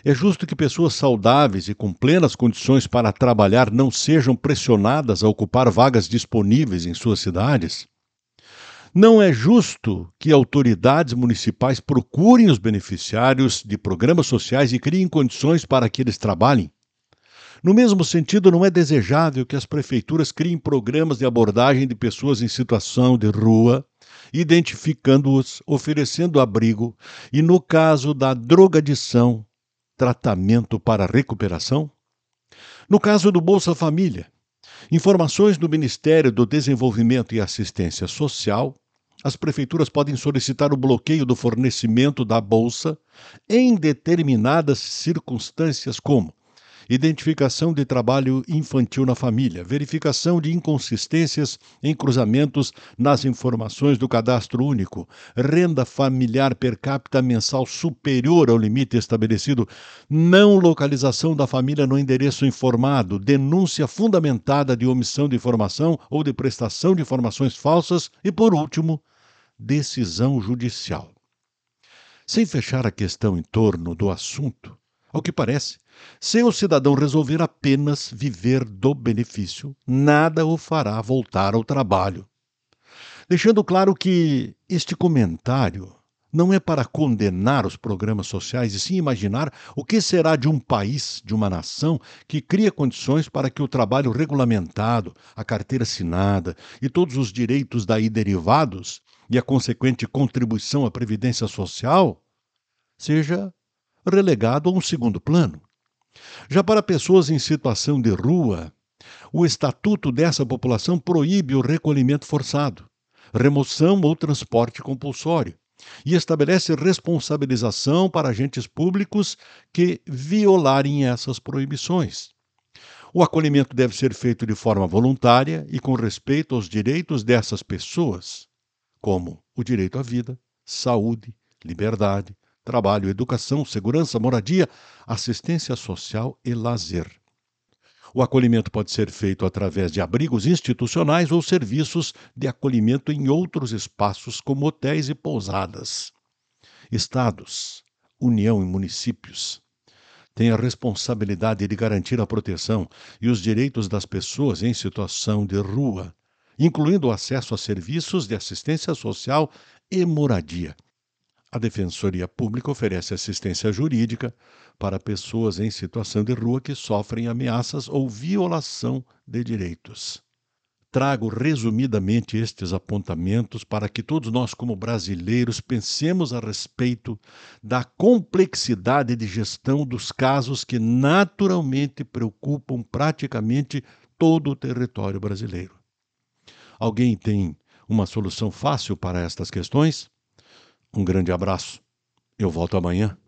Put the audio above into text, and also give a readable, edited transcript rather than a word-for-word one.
É justo que pessoas saudáveis e com plenas condições para trabalhar não sejam pressionadas a ocupar vagas disponíveis em suas cidades? Não é justo que autoridades municipais procurem os beneficiários de programas sociais e criem condições para que eles trabalhem? No mesmo sentido, não é desejável que as prefeituras criem programas de abordagem de pessoas em situação de rua, identificando-os, oferecendo abrigo e, no caso da drogadição, tratamento para recuperação? No caso do Bolsa Família, informações do Ministério do Desenvolvimento e Assistência Social, as prefeituras podem solicitar o bloqueio do fornecimento da bolsa em determinadas circunstâncias, como identificação de trabalho infantil na família, verificação de inconsistências em cruzamentos nas informações do cadastro único, renda familiar per capita mensal superior ao limite estabelecido, não localização da família no endereço informado, denúncia fundamentada de omissão de informação ou de prestação de informações falsas e, por último, decisão judicial. Sem fechar a questão em torno do assunto, ao que parece, se o cidadão resolver apenas viver do benefício, nada o fará voltar ao trabalho. Deixando claro que este comentário não é para condenar os programas sociais, e sim imaginar o que será de um país, de uma nação, que cria condições para que o trabalho regulamentado, a carteira assinada e todos os direitos daí derivados e a consequente contribuição à Previdência Social seja relegado a um segundo plano. Já para pessoas em situação de rua, o estatuto dessa população proíbe o recolhimento forçado, remoção ou transporte compulsório e estabelece responsabilização para agentes públicos que violarem essas proibições. O acolhimento deve ser feito de forma voluntária e com respeito aos direitos dessas pessoas, como o direito à vida, saúde, liberdade, trabalho, educação, segurança, moradia, assistência social e lazer. O acolhimento pode ser feito através de abrigos institucionais ou serviços de acolhimento em outros espaços, como hotéis e pousadas. Estados, União e municípios têm a responsabilidade de garantir a proteção e os direitos das pessoas em situação de rua, incluindo o acesso a serviços de assistência social e moradia. A Defensoria Pública oferece assistência jurídica para pessoas em situação de rua que sofrem ameaças ou violação de direitos. Trago resumidamente estes apontamentos para que todos nós, como brasileiros, pensemos a respeito da complexidade de gestão dos casos que naturalmente preocupam praticamente todo o território brasileiro. Alguém tem uma solução fácil para estas questões? Um grande abraço. Eu volto amanhã.